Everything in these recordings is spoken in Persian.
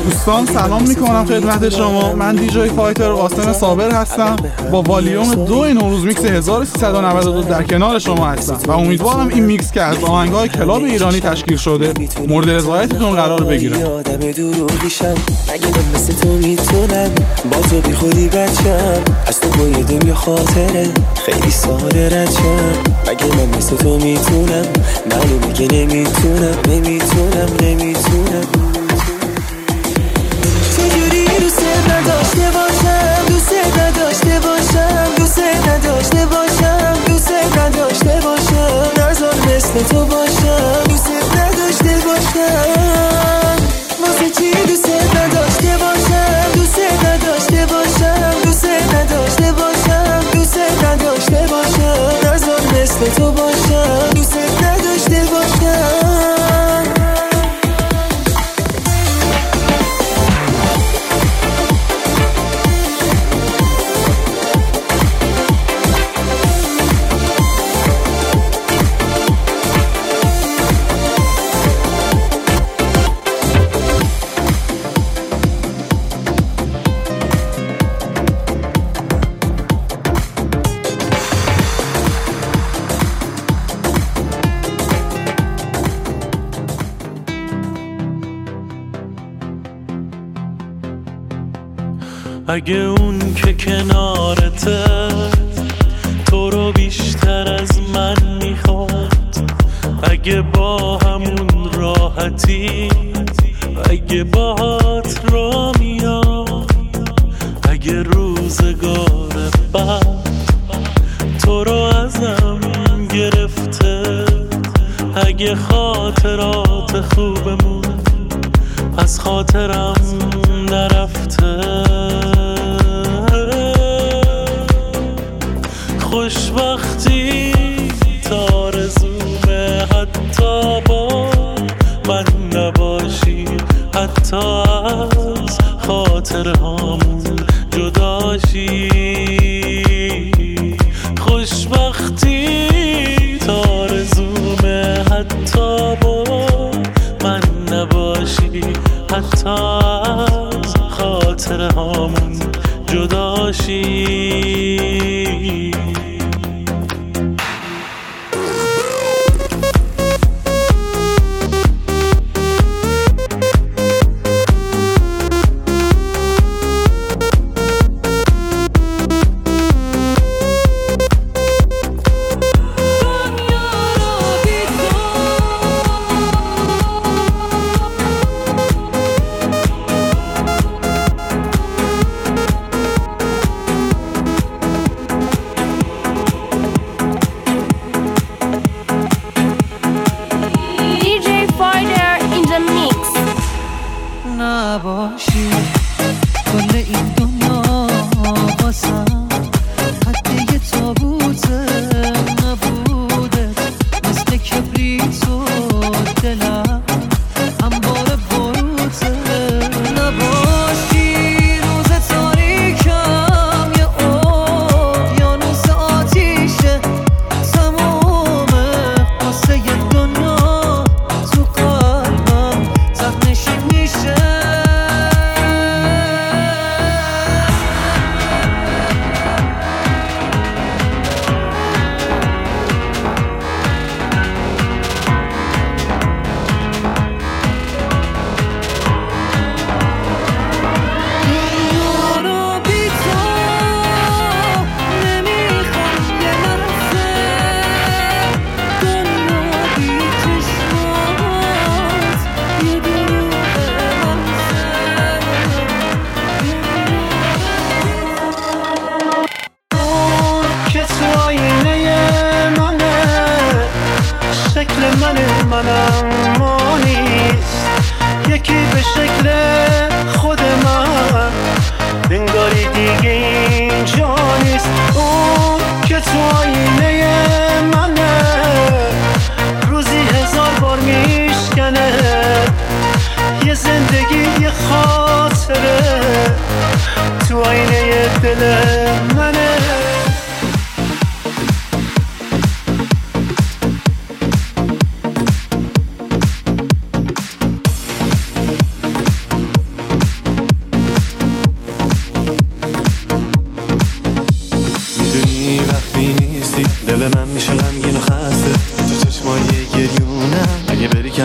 دوستان سلام میکنم خدمت شما. من دیجی فایتر قاسم صابر هستم. با والیوم 2 نوروز میکس 1392 در کنار شما هستم و امیدوارم این میکس که از آهنگ‌های کلاب ایرانی تشکیل شده مورد رضایتتون قرار بگیره. آدم دروغیشم اگه من مثل تو میتونم با تو بی خودی بچم از تو با یه دنیا خاطره خیلی ساده ردشم اگه من مثل تو میتونم معلومه که نمیتونم چجوری دوست نداشته باشم دوست نداشته باشم نذار مثل تو باشم دوست نداشته باشم واسه چی دوست نداشته باشم نذار مثل تو باشم دوست نداشته باشم اگه اون که کنارته تو رو بیشتر از من میخواد، اگه با همون راحتی، اگه باهات را میاد، اگه روزگار بعد تو رو ازم گرفته، اگه خاطرات خوبمون از خاطرم نرفته، خوشبختی تارزومه حتی با من نباشی، حتی از خاطرهامون جداشی، خوشبختی تارزومه حتی با من نباشی، حتی از خاطرهامون جداشی.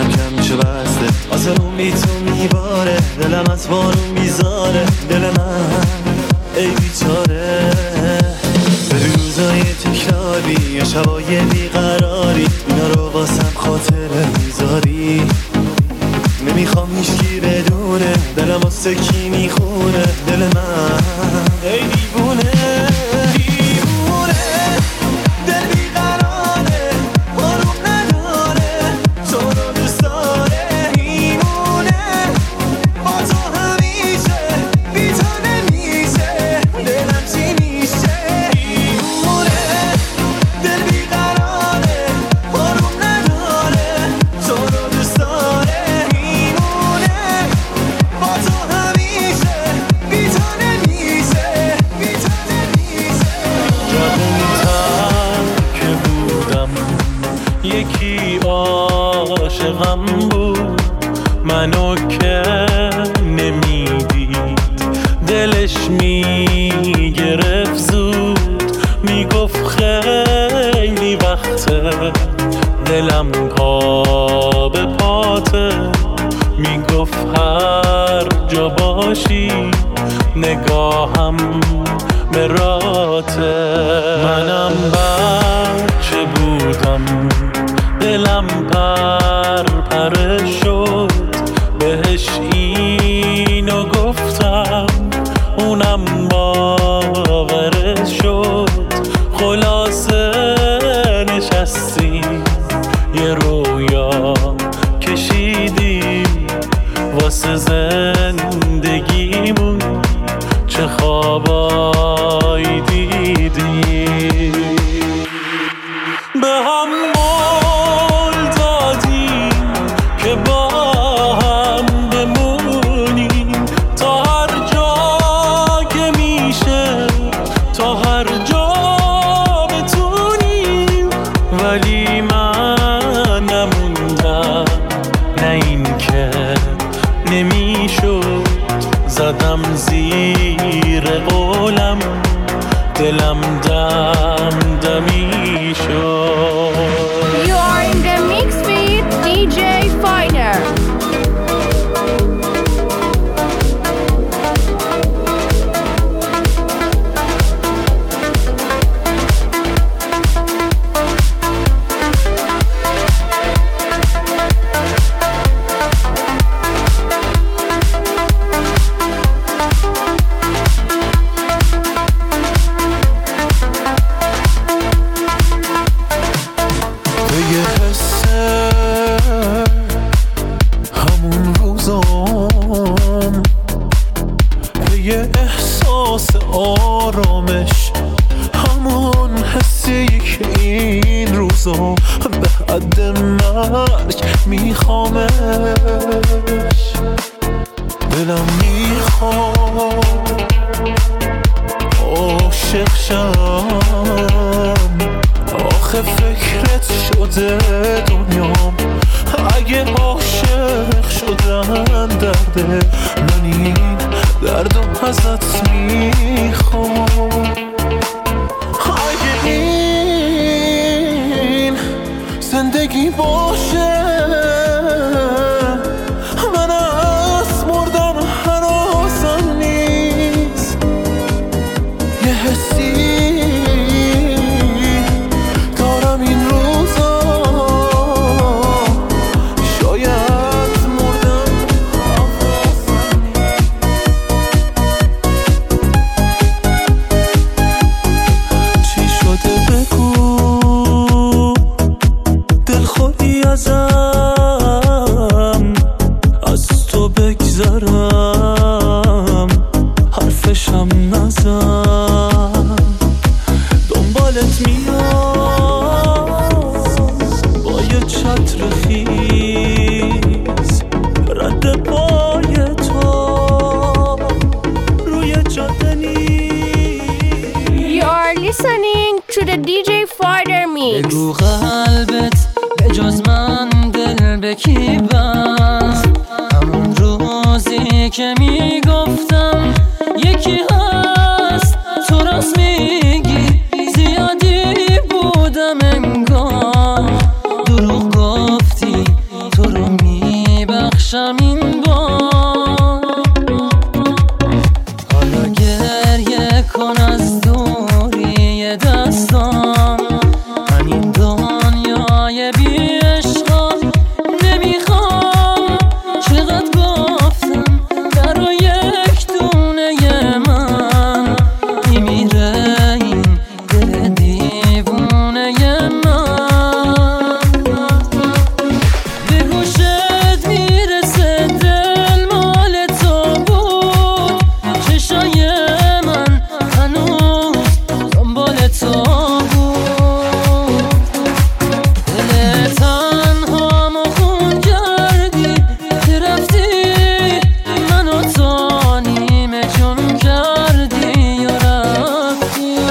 کم میشه بسته آسمون بی تو میباره دلم از بارون میذاره دل من ای بیچاره به روزای تکراری یا شبای بیقراری اینا رو واسم خاطره میذاری نمیخوام هیچکی بدونه دلم واسه کی میخونه دل من ای دیوونه یکی عاشقم بود منو که نمیدید دلش میگرفت زود میگفت خیلی وقته دلم پا به پاته میگفت هر جا باشی نگاهم به راته منم بچه بودم دلم پر شد بهش اینو گفتم اونم باورش شد خلاصه نشستیم یه رویا کشیدیم واسه زندگیمون چه خوابایی دیدیم به هم قول دادیم که با هم بمونیم تا هر جا که میشه تا هر جا بتونیم ولی من نموندم نه این که نمیشد زدم زیر قولم دلم دمی شد You are in the mix with DJ Fighter. آرامش همون حسی که این روزا به حد مرگ میخوامش دلم میخواد عاشق شم آخه فکرت شده دنیام اگه عاشق شدن درده من این دردم ازت میخوام اگه این زندگی باشه من از مردن هراسم نیست یه حسی دارم این روزا شاید مردن هراسم نیست چی شده بگو دلخوری ازم از تو بگذرم حرفشم نزن دنبالت میام با یه چتر خیز رد پای تو روی جاده نیست You are listening to the DJ Fighter mix. بگو قلبت به جز من دل به کی بست همون روزی که میگفتم یکی هست تو راست میگی زیادی بودم انگار دروغ گفتی تو رو باشم این بار. حالا گریه کن از دوری دستان، همین دنیای بی عشقا نمیخوام. چقدر گفتم برای یک دونه من میمیره این دل دیوونه من. به گوشت میرسه دل مال تو بود، چشای من هنوز دنبال تو بود. دل تنهامو خون کردی که رفتی، منو تا نیمه جون کردی و رفتی.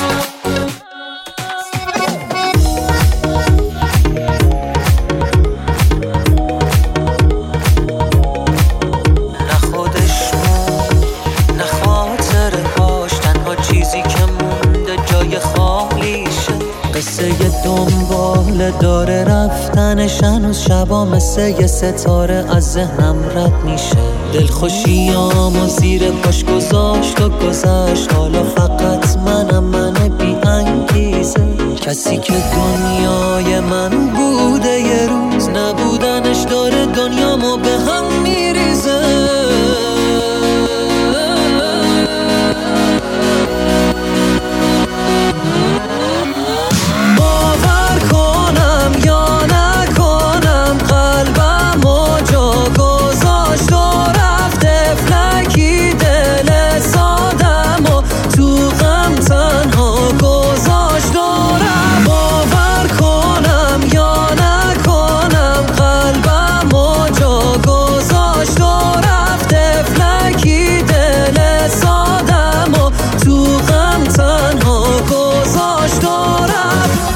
نه خودش موند نه خاطرهاش، تنها چیزی که مونده جای خالیشه. قصه دنبال داره رفتنش، هنوز شبا مثل یه ستاره از ذهنم رد میشه. دلخوشیامو زیر پاش گذاشت و گذشت، حالا فقط من بی انگیزه. کسی که دنیای من بوده یه روز، نبودنش داره دنیامو به هم میریزه. باور کنم یا نکنم، قلبمو جا گذاشت و رفت فلکی. دل سادمو تو غم تنها گذاشت و رفت. باور کنم یا نکنم، قلبمو جا گذاشت و رفت فلکی. دل سادمو تو غم تنها گذاشت و رفت.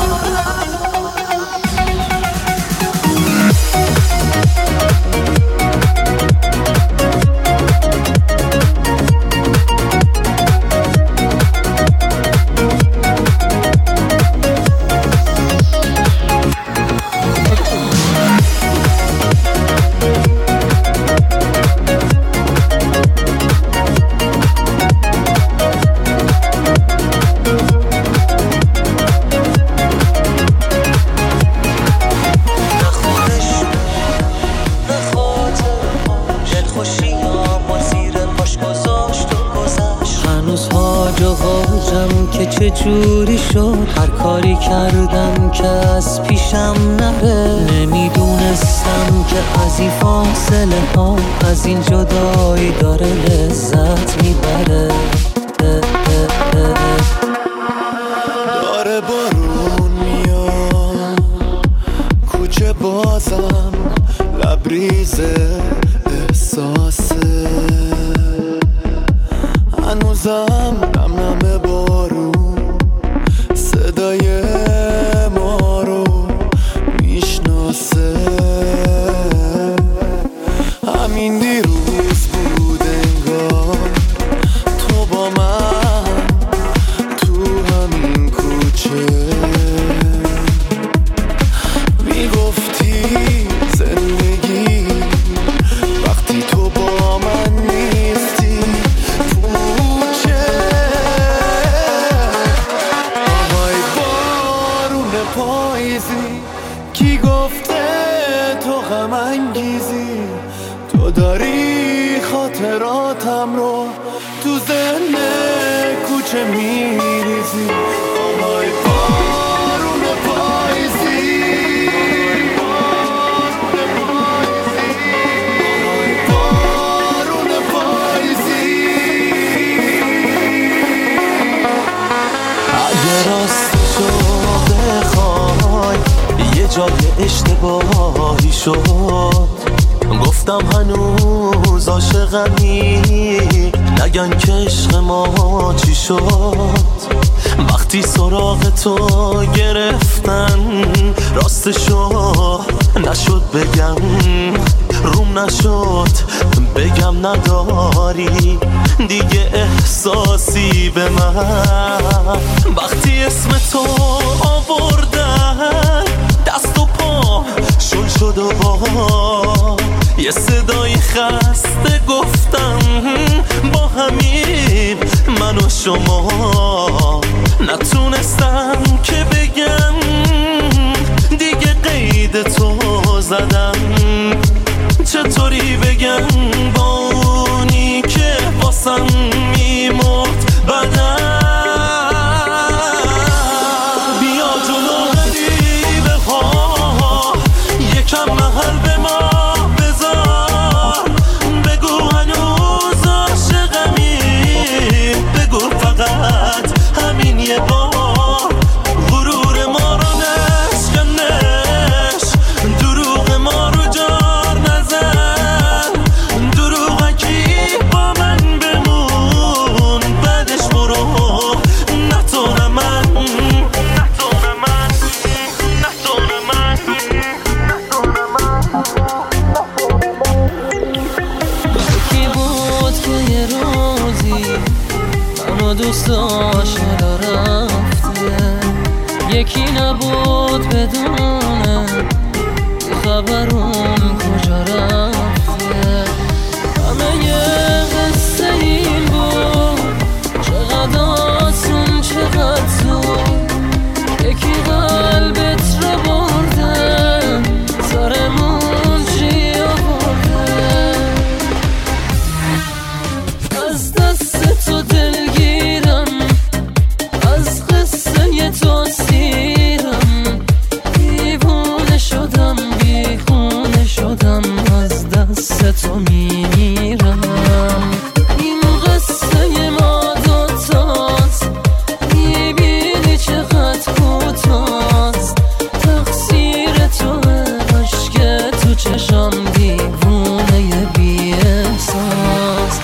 هنوز هاج و واجم که چه جوری شد، هر کاری کردم که از پیشم نره. نمیدونستم که از این فاصله ها، از این جدایی داره لذت میبره. داره بارون میاد کوچه، بازم لبریز احساسه. هنوزم نم بارون صدای ما رو میشناسه. همین دیروز بود انگار تو با من تو همین کوچه، میگفتی زندگی وقتی تو با من نیستی پوچه. آهای بارون پاییزی، کی گفته تو غم انگیزی؟ تو داری خاطراتم رو تو ذهن کوچه میریزی. آهای بارون پاییزی، آهای بارون پاییزی. اگه راستشو بخوای یه جای اشتباهی شد، گفتم هنوز عاشقمی، نگن که عشق ما چی شد. وقتی سراغ تو گرفتن راستشو نشد بگم، روم نشد بگم نداری دیگه احساسی به من. وقتی اسم تو آوردن دست و پا شل شد و با یه صدای خسته گفتم با همین من و شما نتونستم که بگم دیگه قید تو زدم. چطوری بگم با اونی که واسم میمرد بدن. بیا جلو غریبه ها یکم محل به ما بذار. بگو هنوز عاشقمی، بگو فقط همین یه بار. غرور ما رو نشکنش، دروغ ما رو جار نزن. دروغکی با من بمون، بعدش برو نتونه من. یکی بود که یه روزی منو دوست داشت رفته، یکی نبود بدونه خبرون کجا رفته. همه یه قصه این بود، چقدر آسون چقدر زود. یکی قلبت رو برده، سرمون چی آورده. از دست تو دلگیرم، از قصه تو سیرم. دیوونه شدم بیخونه شدم، از دست تو میمیرم. این قصه ما دوتاست، میبینی چقدر کوتاست. تقصیر توه عشق تو چشم، دیوونه بی احساس.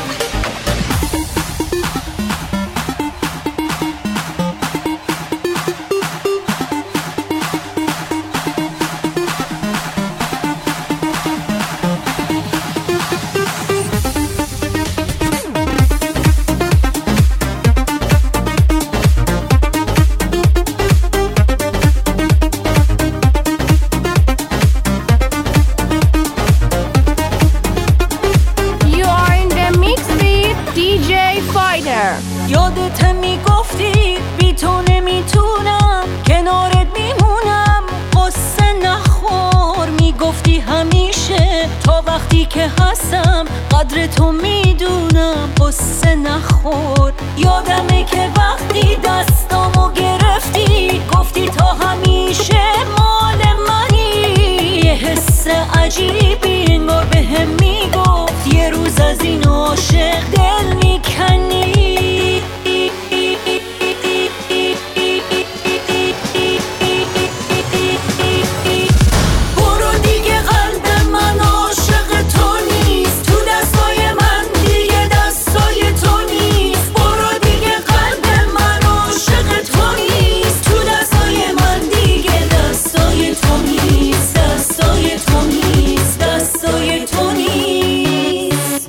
You are in the mix with DJ Fighter. یادت میگفتی بی تو نمیتونم، کنارت میمونم قصه نخور. میگفتی همیشه تا وقتی که هستم قدر تو میدونم قصه نخور. یادمه که وقتی دستامو گرفتی گفتی تا همیشه مال منی. یه حس عجیبی انگار بهم میگفت یه روز از این عاشق دل میکنی. برو دیگه قلب من عاشق تو نیست، تو دستای من دیگه دستای تو نیست. برو دیگه قلب من عاشق تو نیست، تو دستای من دیگه دستای تو نیست. دستای تو نیست، دستای تو نیست.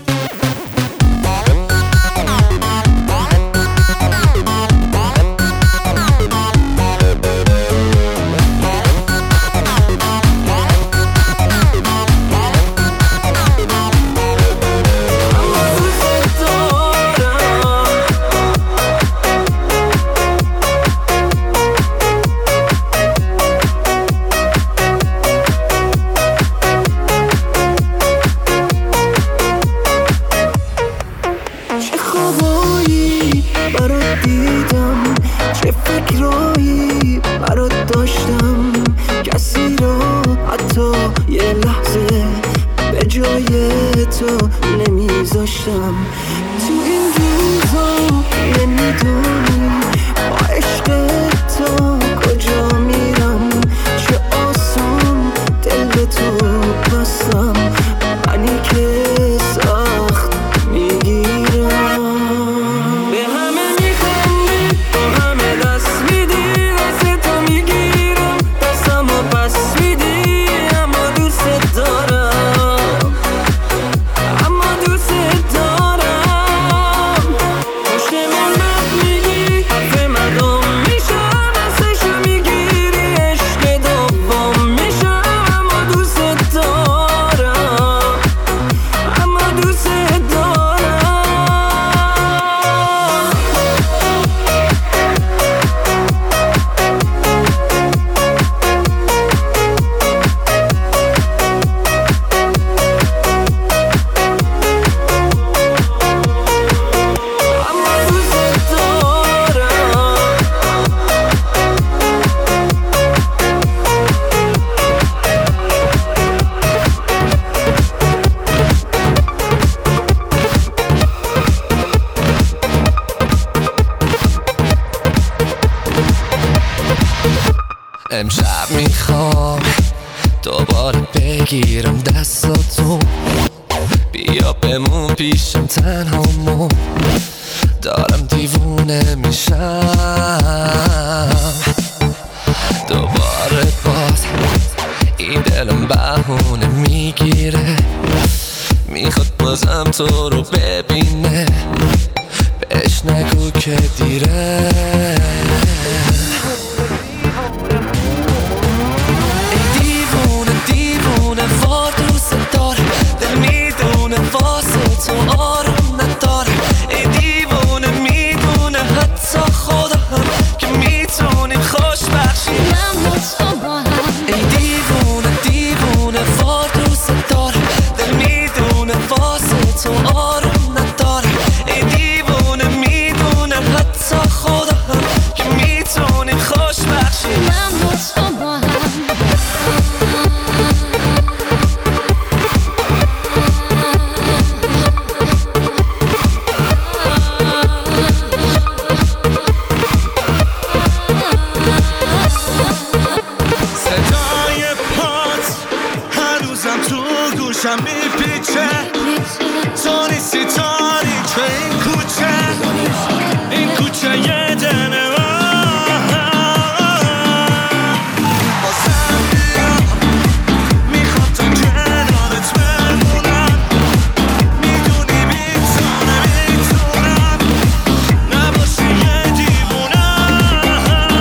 چه خوابایی برات دیدم، چه فکرایی برات داشتم. کسی رو حتی یه لحظه به جای تو نمیذاشتم. تو این روزا نمیدونی با عشق تو کجا میرم. چه آسون دل به تو بستم، منی که سخت میگیرم. به همه میخندی، با همه دست میدی، دست تو میگیرم، دستمو پس میدی. اما دوست دارم، اما دوست دارم. پشت من رفت میگی میگیرم دستاتو، بیا بمون پیشم تنهامو، دارم دیوونه میشم دوباره باز. این دلم بهونه میگیره، میخواد بازم تو رو ببینه، بهش نگو که دیره. ای دیوونه دیوونه وار دوست داره، دل میدونه واسه تو آروم نداره. ای دیوونه میدونه حتی خدا هم که میتونیم خوش بخشیم من با تو با هم. ای دیوونه دیوونه وار دوست داره، دل میدونه واسه تو آروم نداره. ای دیوونه میدونه حتی خدا هم که میتونیم خوش بخشیم من با تو با هم. صدای پات هر روزم تو گوشم میپیچه، تو نیستی تاریکه این کوچه، این کوچه یه دنه بازم بیام، میخوام تا کنارت بمونم، میدونی میتونم نباشی یه دیوونم.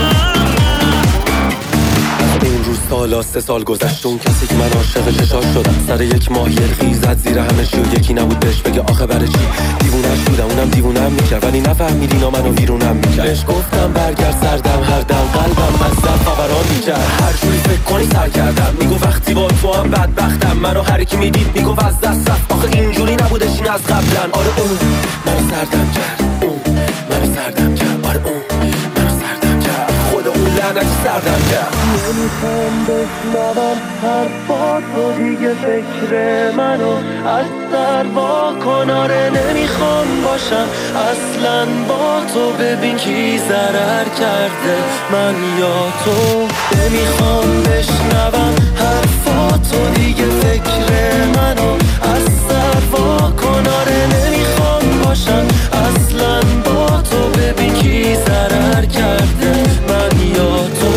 این روز سالا 3 سال گذشت، اون کسی که من عاشق چشاش شدم سر یک ماه یلخی زد زیر همه شو، یکی نبود بهش بگه آخه برای چی دیوونش بودم، اونم دیوونم میکرد ولی نفهمید اینا منو ویرونم میکرد. بهش گفتم برگرد سردم هر دم قلبم مزدم خبران میکرد، هر جوری فکر کنی سر کردم، میگو وقتی با تو هم بدبختم، منو هر کی میدید میگو از دست رفت، آخه اینجوری نبودش این از قبلن. آره اون منو سردم کرد، اون منو سردم کرد، آره اون منو سردم کرد، خود اون لعنتی سردم کرد. نمیخوام بشنوم حرفاتو دیگه، فکر منو از سر واکن. آره نمیخوام باشم اصلا با تو، ببین کی ضرر کرده من یا تو. نمیخوام بشنوم حرفاتو دیگه، فکر منو از سر واکن. آره نمیخوام باشم اصلا با تو، ببین کی ضرر کرده من یا تو.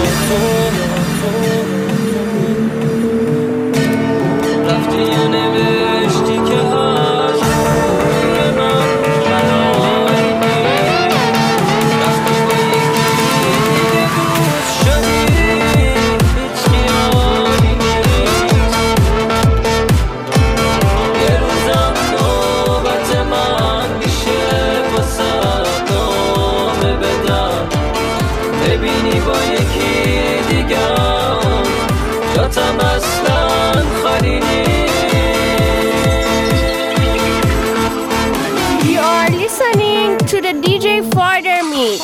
رفتی یا نوشتی که هست روی من جلایی نیست، رفتی با یکی دیگه دوست شدی، هیچ خیالی نیست. یه روزم نوبت من میشه واسه نامه بدم، ببینی با یکی دیگه جاتم اصلا خالی نیست. You are listening to the DJ Fighter Mix.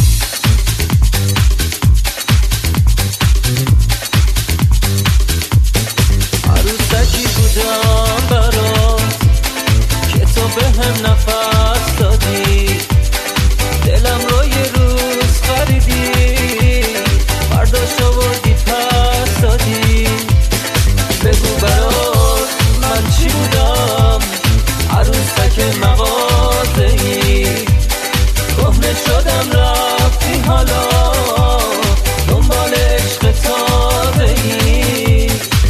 عروسکی بودم برات که تو بهم نفس دادی، دلم رو یه روز خریدی، برداشت آوردی پس دادی. بگو برات من چی بودم، عروسک مغازه‌ای، کهنه شدم رفتی حالا دنبال عشق تازه‌ای.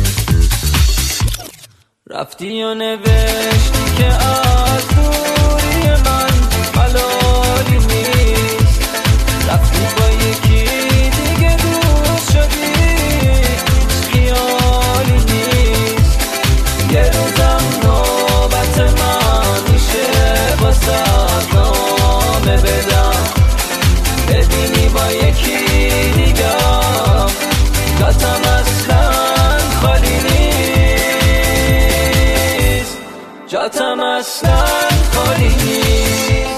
رفتی و نوشتی که از دوری من حلالی نیست، رفتی با یکی دیگه دوست شدی، هیچ خیالی نیست. یه روزم نوبت من میشه واسه نامه بدم، ببینی با یکی دیگه جاتم اصلا خالی نیست، جاتم اصلا خالی نیست.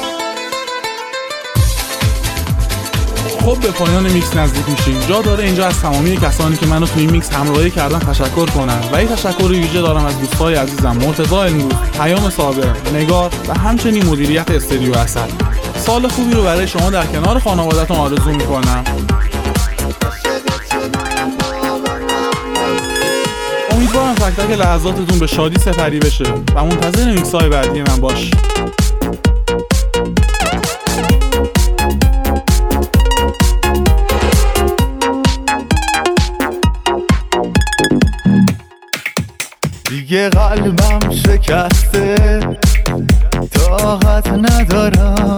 خب به پایان میکس نزدیک میشیم. جا داره اینجا از تمامی کسانی که منو توی این میکس همراهی کردن تشکر کنم و این تشکر ویژه دارم از دوستای عزیزم مرتضی علم‌گو، پیام صابر، نگار و همچنین مدیریت استودیو اصل. سال خوبی رو برای شما در کنار خانواده‌تون آرزو میکنم. امیدوارم تک تک لحظاتتون به شادی سپری بشه و منتظر میکس‌های بعدی من باش. دیگه قلبم شکسته، طاقت ندارم،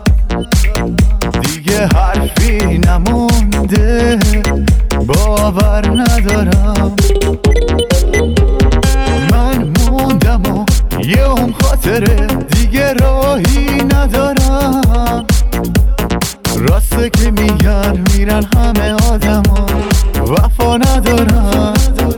دیگه حرفی نمونده، باور ندارم. من موندم و یه اون خاطره، دیگه راهی ندارم. راسته که میگن میرن همه آدما، وفا ندارم.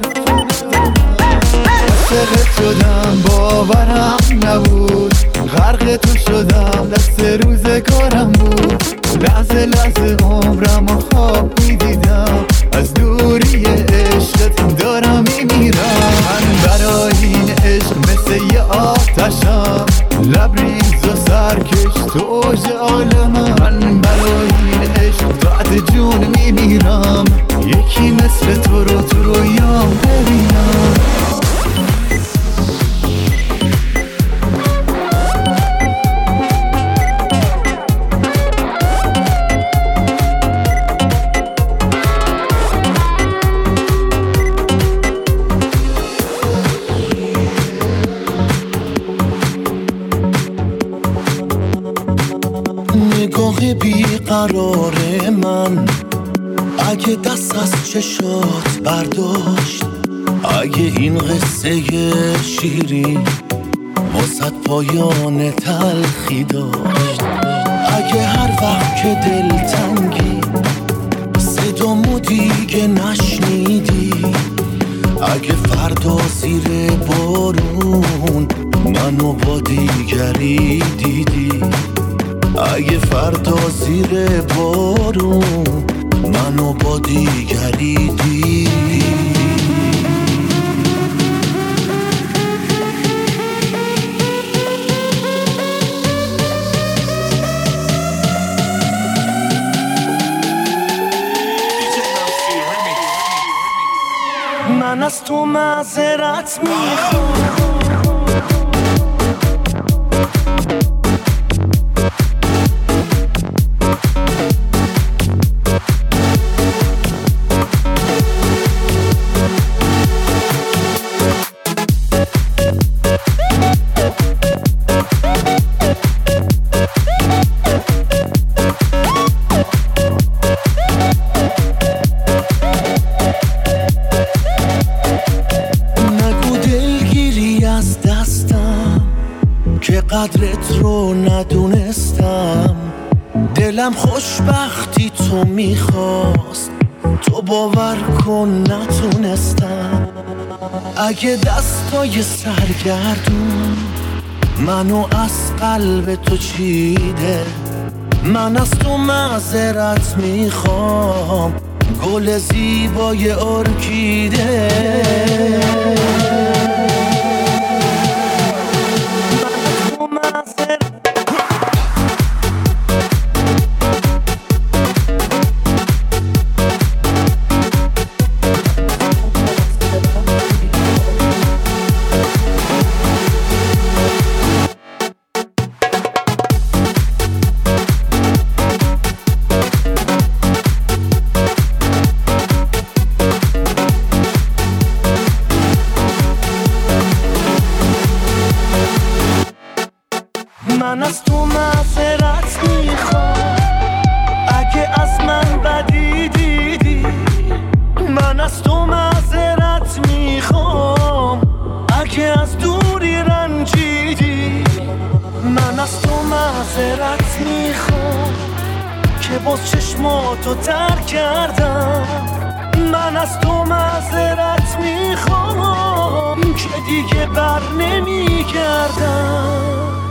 عاشقت شدم باورم نبود، غرق تو شدم دست روزگارم بود. لحظه لحظه عمرم و خواب میدیدم، از دوری عشقت دارم میمیرم. من برای این عشق مثل یه آتشم، لبریز و سرکش تو اوج عالمم. من برای این عشق بعد جون میمیرم، یکی مثل تو رو تو رویام ببینم. نگاه بیقرار من اگه دست از چشات برداشت، اگه این قصه شیری واسه پایان تلخی داشت، اگه هر وقت که دلتنگی صدامو دیگه نشنیدی، اگه فردا زیر بارون منو با دیگری دیدی، اگه فردا زیر بارون منو با دیگری دیدی. من از تو معذرت میخوام، قدرت رو ندونستم، دلم خوشبختی تو میخواست، تو باور کن نتونستم. اگه دستای سرگردون منو از قلب تو چیده، من از تو معذرت میخوام، گل زیبای ارکیده. من از تو معذرت میخوام، اگه از من بدی دیدی. من از تو معذرت میخوام، اگه از دوری رنجیدی. من از تو معذرت میخوام که باز چشماتو تر کردم. من از تو معذرت میخوام که دیگه بر نمیگردم.